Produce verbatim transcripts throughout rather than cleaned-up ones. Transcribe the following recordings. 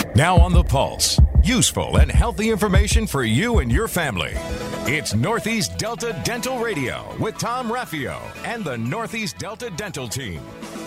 Now on the Pulse, useful and healthy information for you and your family. It's Northeast Delta Dental Radio with Tom Raffio and the Northeast Delta Dental Team.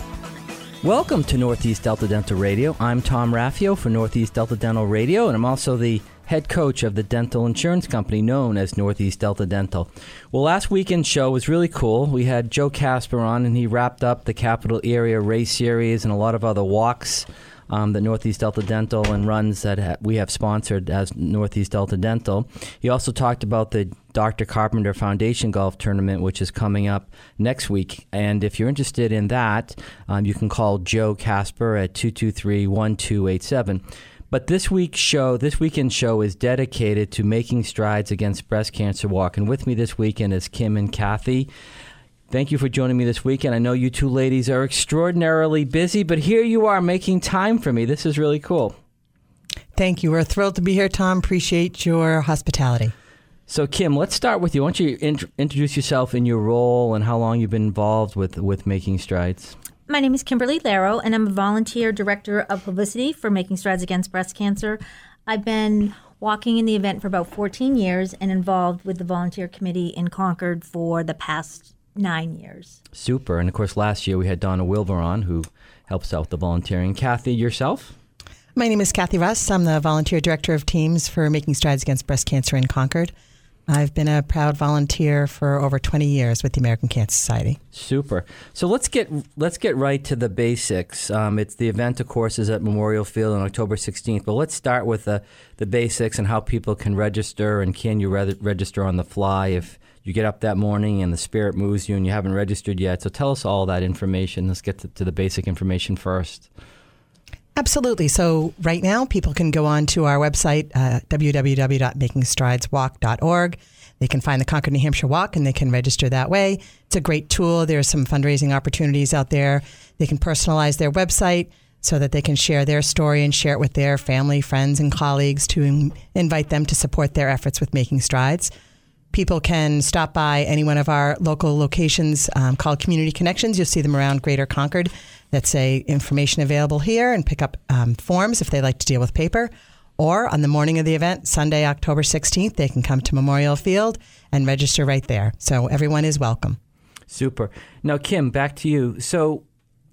Welcome to Northeast Delta Dental Radio. I'm Tom Raffio for Northeast Delta Dental Radio, and I'm also the head coach of the dental insurance company known as Northeast Delta Dental. Well, last weekend's show was really cool. We had Joe Casper on, and he wrapped up the Capital Area Race Series and a lot of other walks um, that Northeast Delta Dental and runs that ha- we have sponsored as Northeast Delta Dental. He also talked about the Doctor Carpenter Foundation Golf Tournament, which is coming up next week. And if you're interested in that, um, you can call Joe Casper at two two three, one two eight seven. But this week's show, this weekend's show is dedicated to making strides against breast cancer walk. And with me this weekend is Kim and Kathy. Thank you for joining me this weekend. I know you two ladies are extraordinarily busy, but here you are making time for me. This is really cool. Thank you. We're thrilled to be here, Tom. Appreciate your hospitality. So, Kim, let's start with you. Why don't you int- introduce yourself and your role and how long you've been involved with, with Making Strides? My name is Kimberly Laro, and I'm a volunteer director of publicity for Making Strides Against Breast Cancer. I've been walking in the event for about fourteen years and involved with the volunteer committee in Concord for the past nine years. Super. And, of course, last year we had Donna Wilbur on, who helps out with the volunteering. Kathy, yourself? My name is Kathy Russ. I'm the volunteer director of teams for Making Strides Against Breast Cancer in Concord. I've been a proud volunteer for over twenty years with the American Cancer Society. Super. So let's get let's get right to the basics. Um, it's the event, of course, is at Memorial Field on October sixteenth. But let's start with the, the basics and how people can register, and can you re- register on the fly if you get up that morning and the spirit moves you and you haven't registered yet. So tell us all that information. Let's get to, to the basic information first. Absolutely. So right now, people can go on to our website, uh, w w w dot making strides walk dot org. They can find the Concord, New Hampshire Walk, and they can register that way. It's a great tool. There's some fundraising opportunities out there. They can personalize their website so that they can share their story and share it with their family, friends, and colleagues to in- invite them to support their efforts with Making Strides. People can stop by any one of our local locations um, called Community Connections. You'll see them around Greater Concord that say information available here, and pick up um, forms if they like to deal with paper. Or on the morning of the event, Sunday, October sixteenth, they can come to Memorial Field and register right there. So everyone is welcome. Super. Now, Kim, back to you. So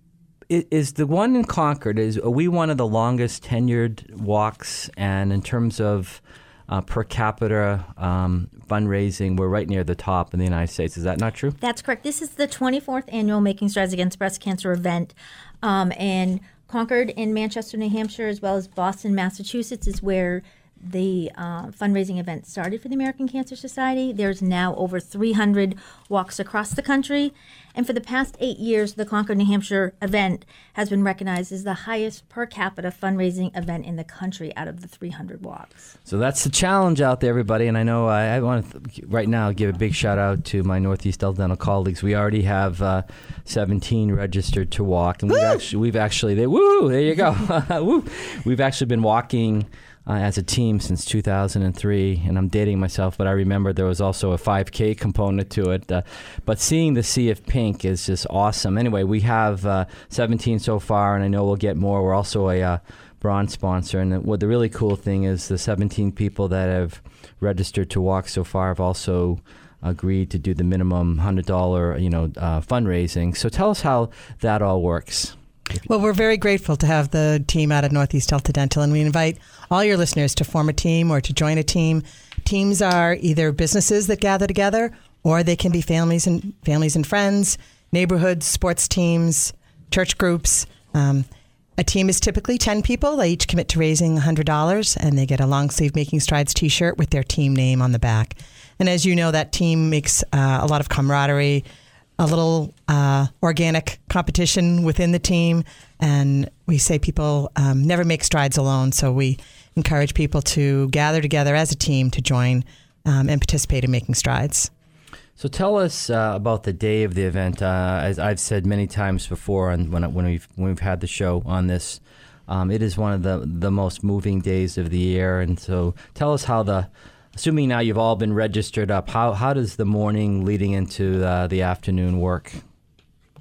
is the one in Concord, is are we one of the longest tenured walks? And in terms of Uh, per capita um, fundraising, we're right near the top in the United States. Is that not true? That's correct. This is the twenty-fourth annual Making Strides Against Breast Cancer event. Um, and Concord in Manchester, New Hampshire, as well as Boston, Massachusetts, is where the uh, fundraising event started for the American Cancer Society. There's now over three hundred walks across the country. And for the past eight years, the Concord, New Hampshire event has been recognized as the highest per capita fundraising event in the country out of the three hundred walks. So that's the challenge out there, everybody. And I know I, I want to th- right now give a big shout out to my Northeast Delta Dental colleagues. We already have uh, seventeen registered to walk. And we've actually, we've actually, they, woo, there you go. Woo. We've actually been walking Uh, as a team since two thousand three, and I'm dating myself, but I remember there was also a five K component to it. Uh, but seeing the Sea of Pink is just awesome. Anyway, we have uh, seventeen so far, and I know we'll get more. We're also a uh, bronze sponsor, and the, what the really cool thing is the seventeen people that have registered to walk so far have also agreed to do the minimum one hundred dollars, you know, uh, fundraising. So tell us how that all works. Well, we're very grateful to have the team out of Northeast Delta Dental, and we invite all your listeners to form a team or to join a team. Teams are either businesses that gather together, or they can be families and families and friends, neighborhoods, sports teams, church groups. Um, a team is typically ten people. They each commit to raising one hundred dollars, and they get a long sleeve Making Strides t-shirt with their team name on the back. And as you know, that team makes uh, a lot of camaraderie, a little uh, organic competition within the team. And we say people um, never make strides alone. So we encourage people to gather together as a team to join um, and participate in Making Strides. So tell us uh, about the day of the event. Uh, as I've said many times before, and when when we've when we've had the show on this, um, it is one of the the most moving days of the year. And so tell us how the Assuming now you've all been registered up, how how does the morning leading into uh, the afternoon work?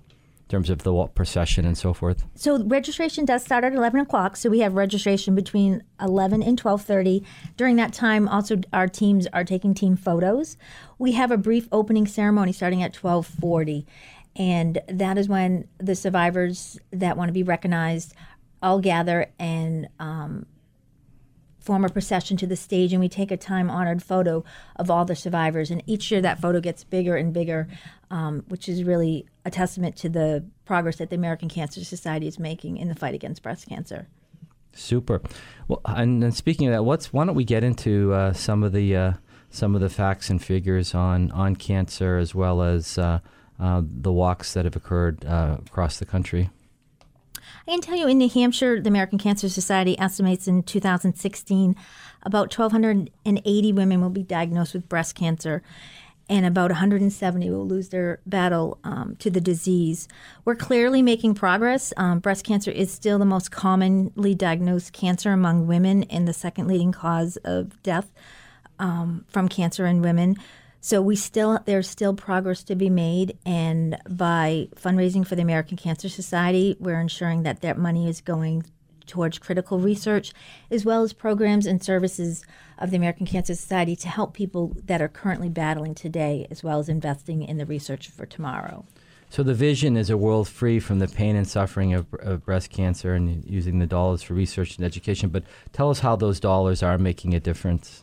terms of the walk procession and so forth? So registration does start at eleven o'clock. So we have registration between eleven and twelve thirty. During that time, also our teams are taking team photos. We have a brief opening ceremony starting at twelve forty. And that is when the survivors that want to be recognized all gather and um, form a procession to the stage, and we take a time-honored photo of all the survivors. And each year that photo gets bigger and bigger, um, which is really a testament to the progress that the American Cancer Society is making in the fight against breast cancer. Super. Well, and, and speaking of that, what's why don't we get into uh, some of the uh, some of the facts and figures on on cancer, as well as uh, uh, the walks that have occurred uh, across the country? I can tell you, in New Hampshire, the American Cancer Society estimates in two thousand sixteen about one thousand two hundred eighty women will be diagnosed with breast cancer, and about one hundred seventy will lose their battle um, to the disease. We're clearly making progress. Um, breast cancer is still the most commonly diagnosed cancer among women and the second leading cause of death um, from cancer in women. So we still there's still progress to be made, and by fundraising for the American Cancer Society, we're ensuring that that money is going towards critical research, as well as programs and services of the American Cancer Society to help people that are currently battling today, as well as investing in the research for tomorrow. So the vision is a world free from the pain and suffering of, of breast cancer, and using the dollars for research and education. But tell us how those dollars are making a difference.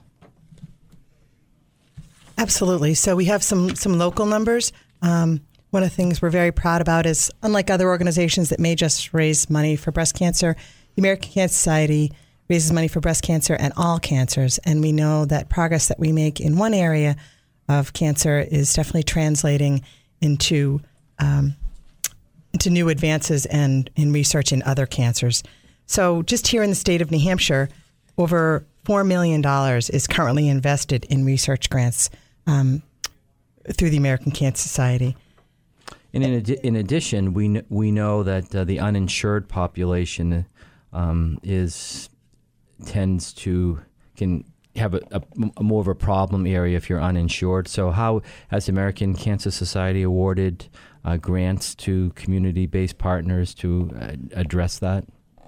Absolutely. So we have some some local numbers. Um, one of the things we're very proud about is, unlike other organizations that may just raise money for breast cancer, the American Cancer Society raises money for breast cancer and all cancers. And we know that progress that we make in one area of cancer is definitely translating into um, into new advances and in research in other cancers. So just here in the state of New Hampshire, over four million dollars is currently invested in research grants Um, through the American Cancer Society. And in, adi- in addition, we kn- we know that uh, the uninsured population um, is tends to can have a, a, a more of a problem area if you're uninsured. So how has the American Cancer Society awarded uh, grants to community-based partners to uh, address that?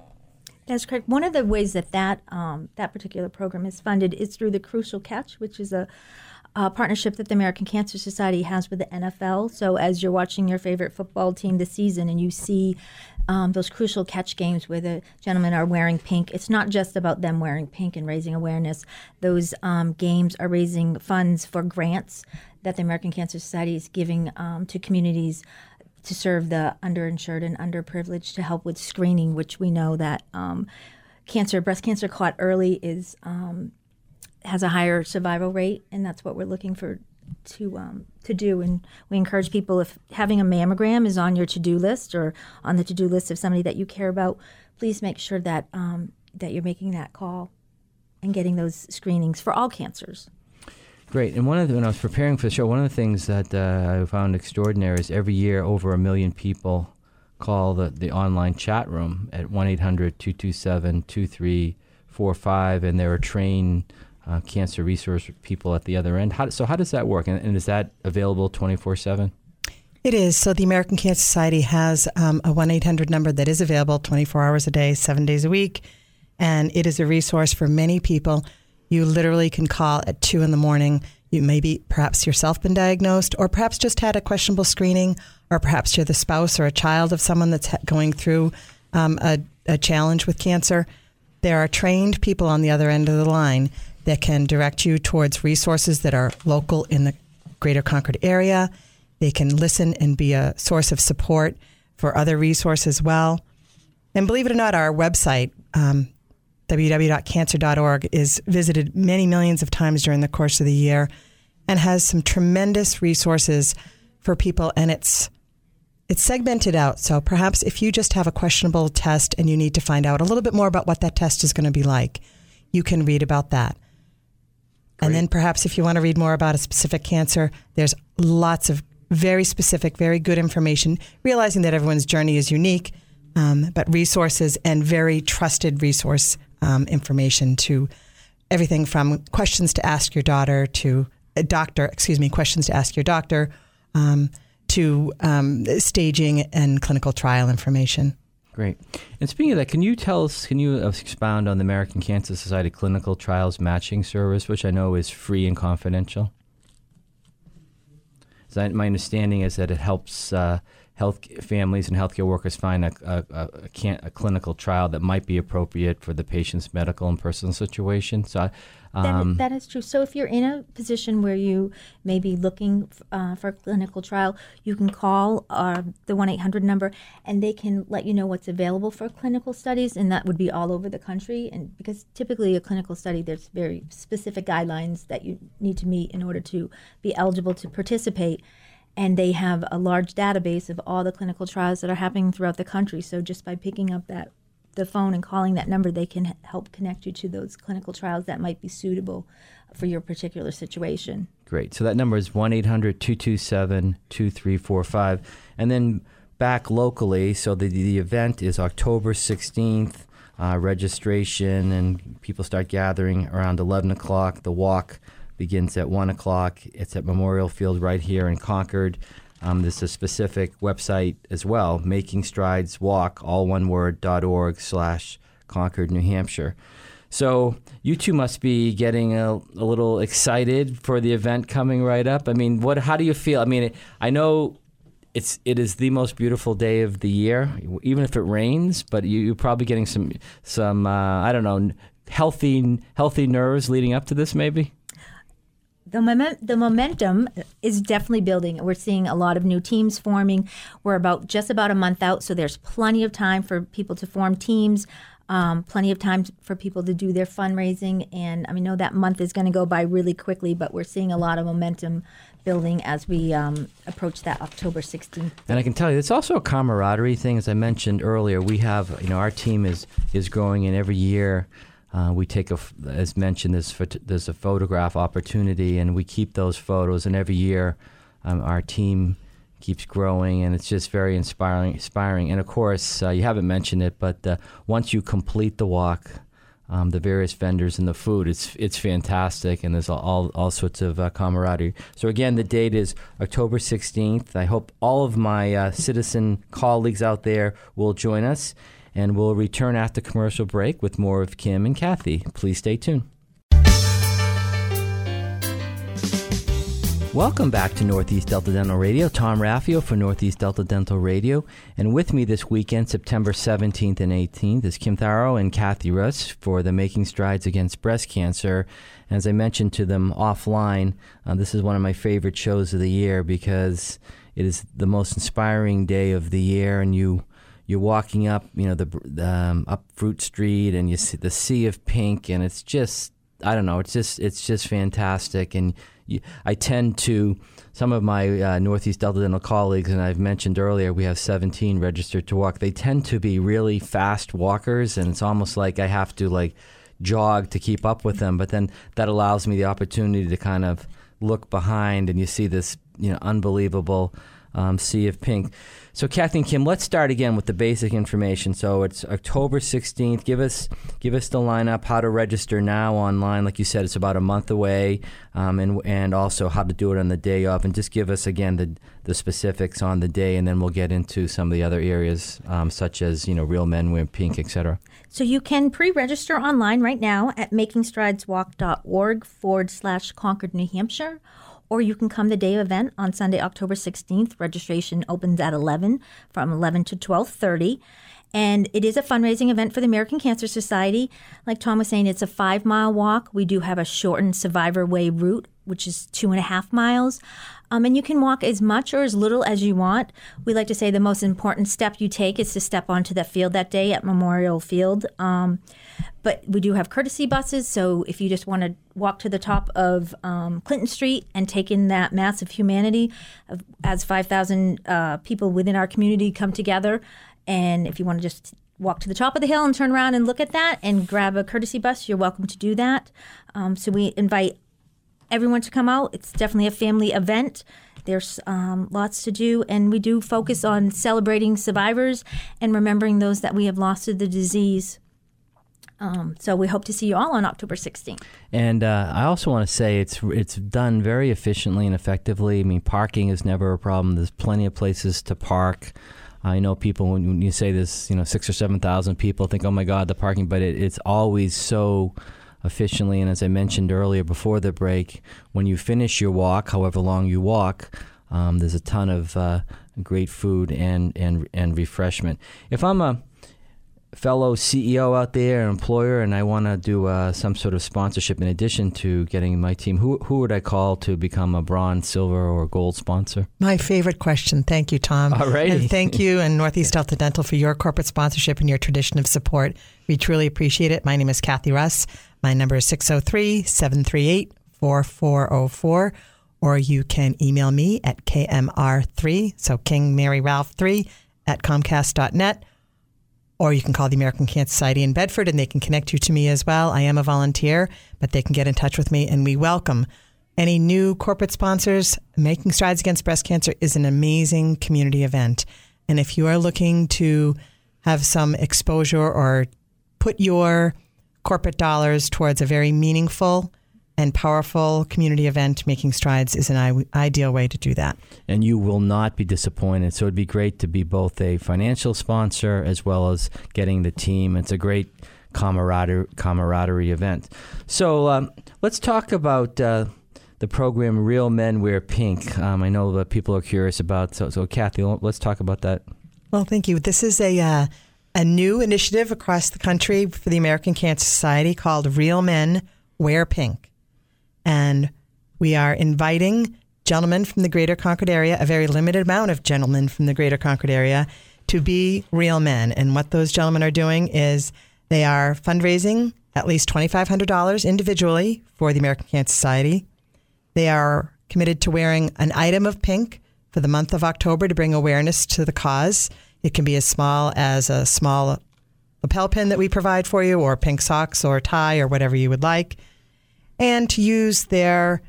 That's correct. One of the ways that that, um, that particular program is funded is through the Crucial Catch, which is a Uh, partnership that the American Cancer Society has with the N F L. So as you're watching your favorite football team this season and you see um, those Crucial Catch games where the gentlemen are wearing pink, it's not just about them wearing pink and raising awareness. Those um, games are raising funds for grants that the American Cancer Society is giving um, to communities to serve the underinsured and underprivileged, to help with screening, which we know that um, cancer, breast cancer caught early is um, has a higher survival rate, and that's what we're looking for to um, to do. And we encourage people, if having a mammogram is on your to-do list or on the to-do list of somebody that you care about, please make sure that um, that you're making that call and getting those screenings for all cancers. Great. And one of the, when I was preparing for the show, one of the things that uh, I found extraordinary is every year over a million people call the, the online chat room at one eight hundred two two seven two three four five, and there are trained Uh, cancer resource people at the other end. How, so how does that work? And, and is that available twenty-four seven? It is. So the American Cancer Society has um, a one eight hundred number that is available twenty-four hours a day, seven days a week. And it is a resource for many people. You literally can call at two in the morning. You maybe perhaps yourself been diagnosed, or perhaps just had a questionable screening, or perhaps you're the spouse or a child of someone that's going through um, a, a challenge with cancer. There are trained people on the other end of the line that can direct you towards resources that are local in the greater Concord area. They can listen and be a source of support for other resources as well. And believe it or not, our website, um, w w w dot cancer dot org, is visited many millions of times during the course of the year and has some tremendous resources for people. And it's it's segmented out. So perhaps if you just have a questionable test and you need to find out a little bit more about what that test is going to be like, you can read about that. Great. And then perhaps if you want to read more about a specific cancer, there's lots of very specific, very good information, realizing that everyone's journey is unique, um, but resources and very trusted resource um, information to everything from questions to ask your daughter to a doctor, excuse me, questions to ask your doctor, um, to um, staging and clinical trial information. Great. And speaking of that, can you tell us, can you expound on the American Cancer Society Clinical Trials Matching Service, which I know is free and confidential? So my understanding is that it helps uh, health families and healthcare workers find a, a, a, a, can, a clinical trial that might be appropriate for the patient's medical and personal situation. So um, that, that is true. So if you're in a position where you may be looking uh, for a clinical trial, you can call uh, the one eight hundred number, and they can let you know what's available for clinical studies, and that would be all over the country. And because typically a clinical study, there's very specific guidelines that you need to meet in order to be eligible to participate. And they have a large database of all the clinical trials that are happening throughout the country. So just by picking up that the phone and calling that number, they can help connect you to those clinical trials that might be suitable for your particular situation. Great. So that number is one eight hundred two two seven two three four five. And then back locally, so the, the event is October sixteenth, uh, registration, and people start gathering around eleven o'clock. The walk begins at one o'clock. It's at Memorial Field right here in Concord. Um, there's a specific website as well, Making Strides Walk, all one word, dot org slash Concord, New Hampshire. So you two must be getting a, a little excited for the event coming right up. I mean, what? How do you feel? I mean, it, I know it's it is the most beautiful day of the year, even if it rains. But you, you're probably getting some some uh, I don't know healthy healthy nerves leading up to this, maybe. The moment, the momentum is definitely building. We're seeing a lot of new teams forming. We're about just about a month out, so there's plenty of time for people to form teams, um, plenty of time for people to do their fundraising. And I mean, know that month is going to go by really quickly, but we're seeing a lot of momentum building as we um, approach that October sixteenth. And I can tell you, it's also a camaraderie thing. As I mentioned earlier, we have, you know, our team is is growing, and every year Uh, we take, a, as mentioned, there's, there's a photograph opportunity, and we keep those photos. And every year, um, our team keeps growing, and it's just very inspiring. Inspiring. And of course, uh, you haven't mentioned it, but uh, once you complete the walk, um, the various vendors and the food, it's it's fantastic, and there's all all sorts of uh, camaraderie. So again, the date is October sixteenth. I hope all of my uh, citizen colleagues out there will join us. And we'll return after commercial break with more of Kim and Kathy. Please stay tuned. Welcome back to Northeast Delta Dental Radio. Tom Raffio for Northeast Delta Dental Radio. And with me this weekend, September seventeenth and eighteenth, is Kim Tharo and Kathy Russ for the Making Strides Against Breast Cancer. As I mentioned to them offline, uh, this is one of my favorite shows of the year because it is the most inspiring day of the year, and you... You're walking up, you know, the um, up Fruit Street, and you see the sea of pink, and it's just, I don't know, it's just, it's just fantastic. And you, I tend to, some of my uh, Northeast Delta Dental colleagues, and I've mentioned earlier, we have seventeen registered to walk. They tend to be really fast walkers, and it's almost like I have to like jog to keep up with them. But then that allows me the opportunity to kind of look behind, and you see this, you know, unbelievable um, sea of pink. So, Kathy and Kim, let's start again with the basic information. So it's October sixteenth. Give us give us the lineup, how to register now online. Like you said, it's about a month away, um, and and also how to do it on the day of. And just give us, again, the, the specifics on the day, and then we'll get into some of the other areas, um, such as, you know, Real Men Wear Pink, et cetera. So you can pre-register online right now at makingstrideswalk.org forward slash Concord, New Hampshire. Or you can come the day of event on Sunday, October sixteenth. Registration opens at eleven, from eleven to twelve thirty. And it is a fundraising event for the American Cancer Society. Like Tom was saying, it's a five-mile walk. We do have a shortened Survivor Way route, which is two and a half miles. Um, and you can walk as much or as little as you want. We like to say the most important step you take is to step onto the field that day at Memorial Field. Um, but we do have courtesy buses, so if you just want to walk to the top of um, Clinton Street and take in that mass of humanity, as five thousand uh, people within our community come together, and if you want to just walk to the top of the hill and turn around and look at that and grab a courtesy bus, you're welcome to do that. Um, so we invite everyone to come out. It's definitely a family event. There's um, lots to do, and we do focus on celebrating survivors and remembering those that we have lost to the disease. Um, so we hope to see you all on October sixteenth. And uh, I also want to say it's it's done very efficiently and effectively. I mean, parking is never a problem. There's plenty of places to park. I know people, when you say this, you know, six or seven thousand people think, oh my God, the parking, but it, it's always so efficiently. And as I mentioned earlier before the break, when you finish your walk, however long you walk, um, there's a ton of uh, great food and, and, and refreshment. If I'm a fellow C E O out there, an employer, and I want to do uh, some sort of sponsorship in addition to getting my team, who who would I call to become a bronze, silver, or gold sponsor? My favorite question. Thank you, Tom. All right. And thank you and Northeast Delta Dental for your corporate sponsorship and your tradition of support. We truly appreciate it. My name is Kathy Russ. My number is six oh three, seven three eight, four four oh four, or you can email me at K M R three, so King Mary Ralph three at Comcast dot net. Or you can call the American Cancer Society in Bedford and they can connect you to me as well. I am a volunteer, but they can get in touch with me, and we welcome any new corporate sponsors. Making Strides Against Breast Cancer is an amazing community event. And if you are looking to have some exposure or put your corporate dollars towards a very meaningful and powerful community event, Making Strides is an I- ideal way to do that. And you will not be disappointed. So it'd be great to be both a financial sponsor as well as getting the team. It's a great camaraderie, camaraderie event. So um, let's talk about uh, the program Real Men Wear Pink. Um, I know that people are curious about. So, so Kathy, let's talk about that. Well, thank you. This is a uh, a new initiative across the country for the American Cancer Society called Real Men Wear Pink. And we are inviting gentlemen from the Greater Concord area, a very limited amount of gentlemen from the Greater Concord area, to be real men. And what those gentlemen are doing is they are fundraising at least twenty-five hundred dollars individually for the American Cancer Society. They are committed to wearing an item of pink for the month of October to bring awareness to the cause. It can be as small as a small lapel pin that we provide for you, or pink socks or tie or whatever you would like. And to use their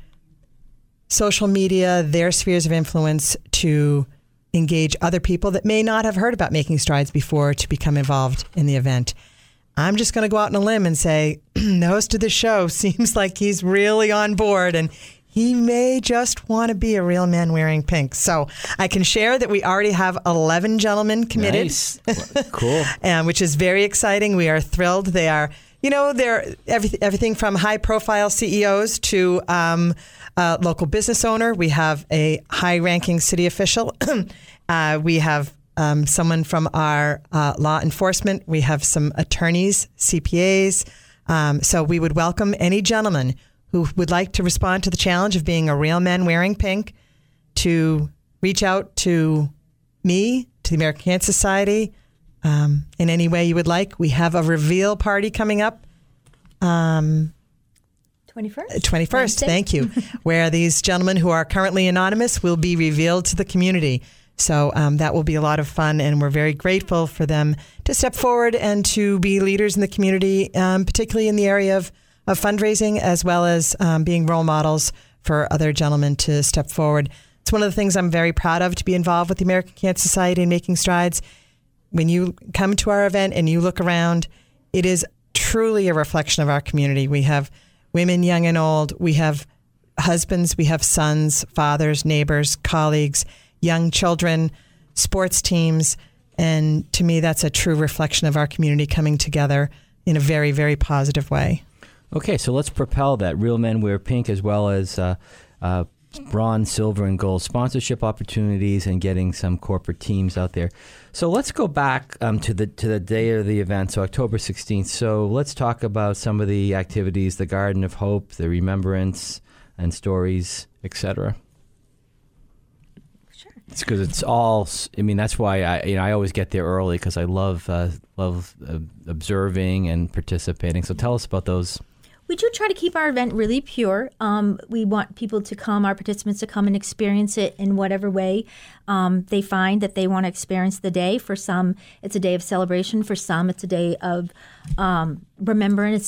social media, their spheres of influence to engage other people that may not have heard about Making Strides before to become involved in the event. I'm just going to go out on a limb and say the host of the show seems like he's really on board, and he may just want to be a real man wearing pink. So I can share that we already have eleven gentlemen committed. Nice. Cool. um, which is very exciting. We are thrilled. They are... You know, they're every, everything from high-profile C E Os to um, a local business owner. We have a high-ranking city official. uh, we have um, someone from our uh, law enforcement. We have some attorneys, C P As. Um, so we would welcome any gentleman who would like to respond to the challenge of being a real man wearing pink to reach out to me, to the American Cancer Society, Um, in any way you would like. We have a reveal party coming up. Um, twenty-first? twenty-first, thank you. Where these gentlemen who are currently anonymous will be revealed to the community. So um, that will be a lot of fun, and we're very grateful for them to step forward and to be leaders in the community, um, particularly in the area of, of fundraising, as well as um, being role models for other gentlemen to step forward. It's one of the things I'm very proud of, to be involved with the American Cancer Society and Making Strides. When you come to our event and you look around, it is truly a reflection of our community. We have women, young and old. We have husbands. We have sons, fathers, neighbors, colleagues, young children, sports teams. And to me, that's a true reflection of our community coming together in a very, very positive way. Okay, so let's propel that. Real Men Wear Pink, as well as uh, uh, bronze, silver, and gold sponsorship opportunities, and getting some corporate teams out there. So let's go back um, to the to the day of the event, so October sixteenth. So let's talk about some of the activities: the Garden of Hope, the Remembrance, and Stories, et cetera. Sure. It's because it's all. I mean, that's why I you know I always get there early, because I love uh, love uh, observing and participating. So tell us about those. We do try to keep our event really pure. Um, we want people to come, our participants to come and experience it in whatever way um, they find that they want to experience the day. For some, it's a day of celebration. For some, it's a day of um, remembrance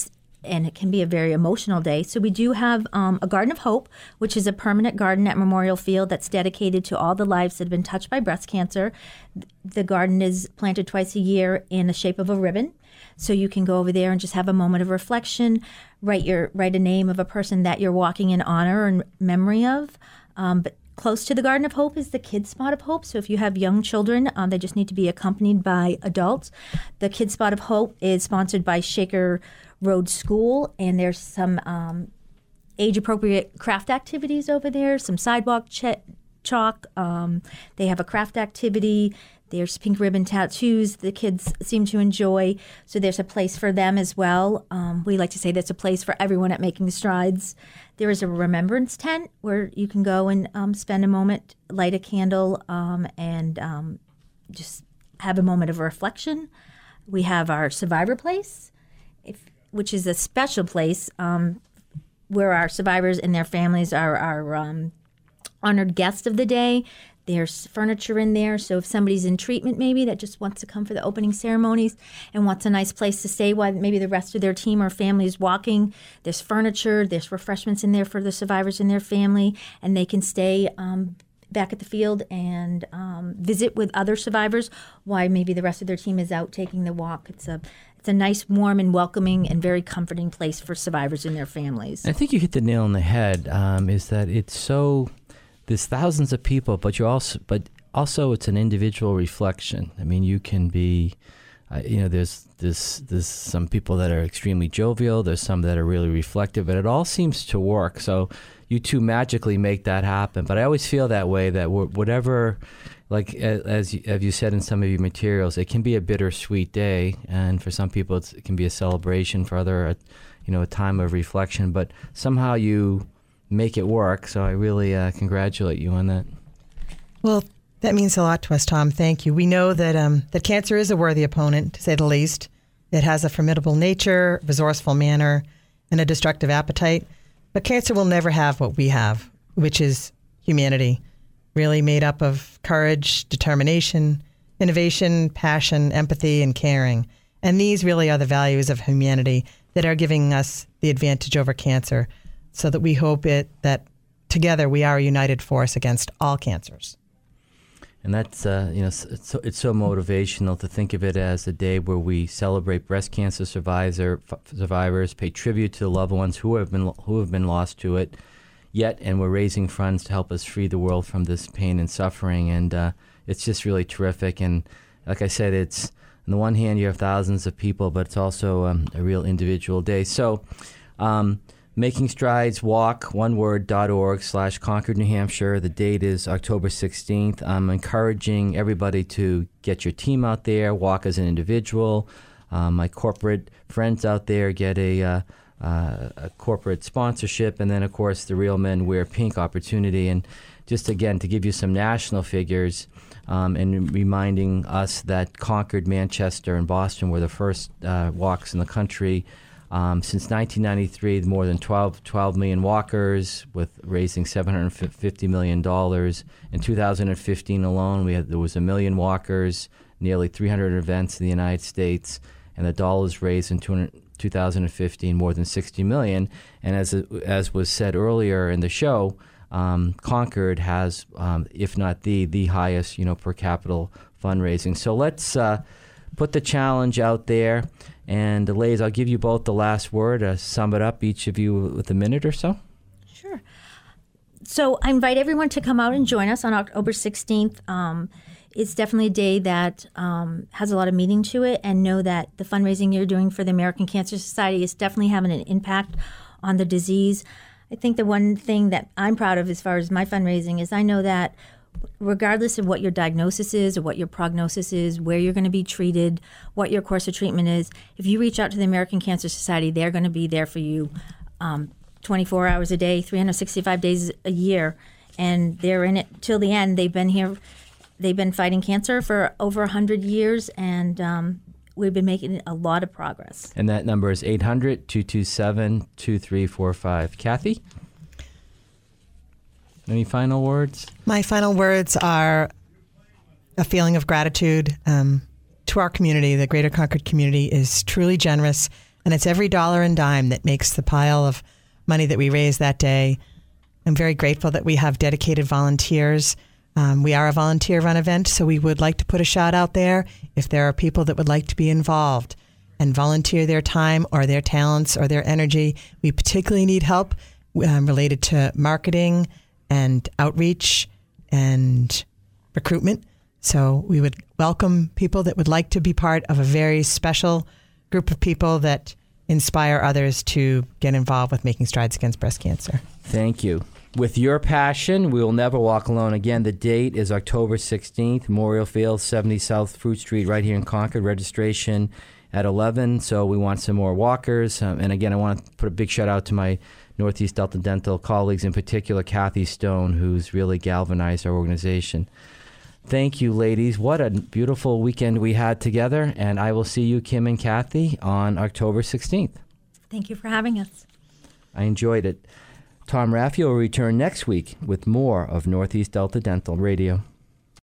and it can be a very emotional day. So we do have um, a Garden of Hope, which is a permanent garden at Memorial Field that's dedicated to all the lives that have been touched by breast cancer. The garden is planted twice a year in the shape of a ribbon. So you can go over there and just have a moment of reflection, write your write a name of a person that you're walking in honor and memory of. Um, but close to the Garden of Hope is the Kids Spot of Hope. So if you have young children, um, they just need to be accompanied by adults. The Kids Spot of Hope is sponsored by Shaker Road School, and there's some um, age-appropriate craft activities over there, some sidewalk ch- chalk. Um, they have a craft activity. There's pink ribbon tattoos the kids seem to enjoy. So there's a place for them as well. Um, we like to say there's a place for everyone at Making Strides. There is a remembrance tent where you can go and um, spend a moment, light a candle, um, and um, just have a moment of reflection. We have our Survivor Place, if, which is a special place um, where our survivors and their families are our um, honored guests of the day. There's furniture in there, so if somebody's in treatment maybe that just wants to come for the opening ceremonies and wants a nice place to stay while maybe the rest of their team or family is walking, there's furniture, there's refreshments in there for the survivors and their family, and they can stay um, back at the field and um, visit with other survivors while maybe the rest of their team is out taking the walk. It's a It's a nice, warm, and welcoming and very comforting place for survivors and their families. I think you hit the nail on the head, um, is that it's so... There's thousands of people, but you also, but also it's an individual reflection. I mean, you can be, uh, you know, there's there's there's some people that are extremely jovial. There's some that are really reflective, but it all seems to work. So you two magically make that happen. But I always feel that way. That whatever, like as you, as you said in some of your materials, it can be a bittersweet day, and for some people it's, it can be a celebration. For other, you know, a time of reflection. But somehow you make it work. So I really uh, congratulate you on that. Well, that means a lot to us, Tom. Thank you. We know that um, that cancer is a worthy opponent, to say the least. It has a formidable nature, resourceful manner, and a destructive appetite. But cancer will never have what we have, which is humanity, really made up of courage, determination, innovation, passion, empathy, and caring. And these really are the values of humanity that are giving us the advantage over cancer, so that we hope it that together we are a united force against all cancers. And that's, uh, you know, it's so, it's so motivational to think of it as a day where we celebrate breast cancer survivor, survivors, pay tribute to the loved ones who have been who have been lost to it, yet, and we're raising funds to help us free the world from this pain and suffering. And uh, it's just really terrific. And like I said, it's on the one hand you have thousands of people, but it's also um, a real individual day. So. Um, Making Strides Walk, one word, dot org slash Concord, New Hampshire. The date is October sixteenth. I'm encouraging everybody to get your team out there, walk as an individual. Um, my corporate friends out there get a, uh, uh, a corporate sponsorship. And then, of course, the Real Men Wear Pink opportunity. And just, again, to give you some national figures um, and reminding us that Concord, Manchester, and Boston were the first uh, walks in the country. Um, since nineteen ninety-three, more than twelve, twelve million walkers, with raising seven hundred fifty million dollars. In two thousand fifteen alone, we had there was a million walkers, nearly three hundred events in the United States, and the dollars raised in two thousand fifteen more than sixty million dollars. And as as was said earlier in the show, um, Concord has, um, if not the the highest, you know, per capita fundraising. So let's uh, put the challenge out there. And ladies, I'll give you both the last word. Uh, sum it up, each of you with a minute or so. Sure. So I invite everyone to come out and join us on October sixteenth. Um, it's definitely a day that um, has a lot of meaning to it, and know that the fundraising you're doing for the American Cancer Society is definitely having an impact on the disease. I think the one thing that I'm proud of as far as my fundraising is I know that regardless of what your diagnosis is or what your prognosis is, where you're going to be treated, what your course of treatment is, if you reach out to the American Cancer Society, they're going to be there for you um, twenty-four hours a day, three hundred sixty-five days a year. And they're in it till the end. They've been here. They've been fighting cancer for over one hundred years, and um, we've been making a lot of progress. And that number is eight hundred, two two seven, two three four five. Kathy? Any final words? My final words are a feeling of gratitude um, to our community. The Greater Concord community is truly generous. And it's every dollar and dime that makes the pile of money that we raise that day. I'm very grateful that we have dedicated volunteers. Um, we are a volunteer-run event, so we would like to put a shout out there if there are people that would like to be involved and volunteer their time or their talents or their energy. We particularly need help um, related to marketing and outreach and recruitment. So we would welcome people that would like to be part of a very special group of people that inspire others to get involved with Making Strides Against Breast Cancer. Thank you. With your passion, we will never walk alone. Again, the date is October sixteenth, Memorial Field, seventy South Fruit Street, right here in Concord. Registration at eleven, so we want some more walkers. Um, and again, I want to put a big shout out to my Northeast Delta Dental colleagues, in particular Kathy Stone, who's really galvanized our organization. Thank you, ladies. What a beautiful weekend we had together, and I will see you, Kim and Kathy, on October sixteenth. Thank you for having us. I enjoyed it. Tom Raffio will return next week with more of Northeast Delta Dental Radio.